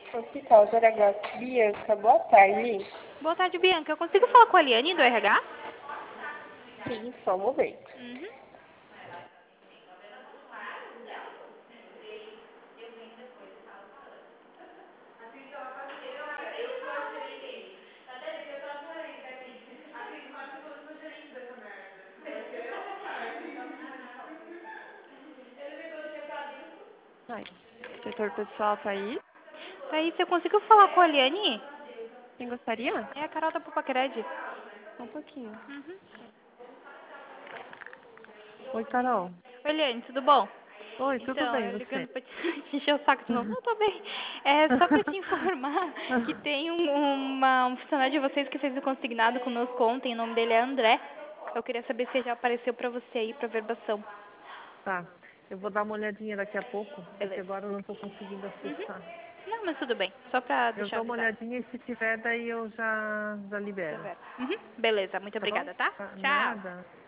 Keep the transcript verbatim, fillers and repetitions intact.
Hospital do R H. Bianca, boa tarde. Boa tarde, Bianca. Eu consigo falar com a Liane do R H? Sim, só um momento. Uhum. Ai, setor pessoal tá aí? Aí, você conseguiu falar com a Liane? Quem gostaria? É a Carol da Pupacred. Só um pouquinho. Uhum. Oi, Carol. Oi, Liane, tudo bom? Oi, tudo Então, bem, eu você? ligando pra te, te encher o saco de novo. Não, tô bem. É só pra te informar que tem um, uma, um funcionário de vocês que fez o consignado conosco ontem. O nome dele é André. Eu queria saber se já apareceu pra você aí pra verbação. Tá, eu vou dar uma olhadinha daqui a pouco, é que Beleza. agora eu não tô conseguindo Uhum. acessar. Não, mas tudo bem. Só pra Eu deixar dou uma avisado. olhadinha e se tiver, daí eu já, já Tá libero. vendo? Uhum. Beleza, muito Tá bom? obrigada, tá? Tá, Tchau. nada.